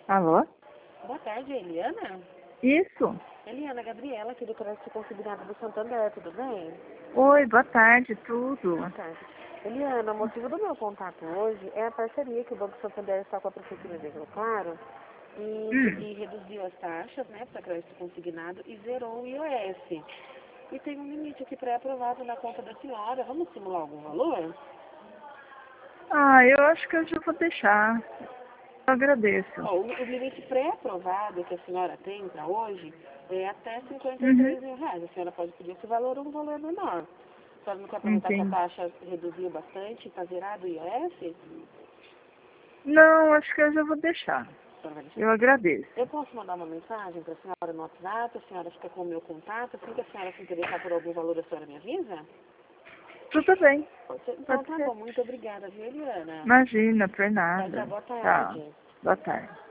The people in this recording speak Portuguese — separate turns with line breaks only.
Alô?
Boa tarde, Eliana.
Isso.
Eliana, Gabriela, aqui do Crédito Consignado do Santander, tudo bem?
Oi, boa tarde, tudo.
Boa tarde. Eliana, o motivo do meu contato hoje é a parceria que o Banco Santander está com a Prefeitura de Rio Claro e reduziu as taxas, né, para crédito consignado e zerou o IOS. E tem um limite aqui pré-aprovado na conta da senhora. Vamos simular algum valor?
Eu acho que eu já vou deixar. Eu agradeço.
Ó, o limite pré-aprovado que a senhora tem para hoje é até
Uhum.
R$ 53.000. A senhora pode pedir esse valor ou um valor menor. A senhora não quer aproveitar que a
Entendi.
taxa reduziu bastante e está zerado o IOS?
Não, acho que eu já vou deixar.
A senhora vai deixar.
Eu agradeço.
Eu posso mandar uma mensagem para a senhora no WhatsApp, a senhora fica com o meu contato, assim que a senhora se interessar por algum valor, a senhora me avisa?
Tudo bem.
Pode ser? Então
Pode
tá
ser.
bom, muito obrigada, viu, Eliana?
Imagina, por
Tchau, tchau,
nada.
boa
Tchau.
tarde.
Boa tarde.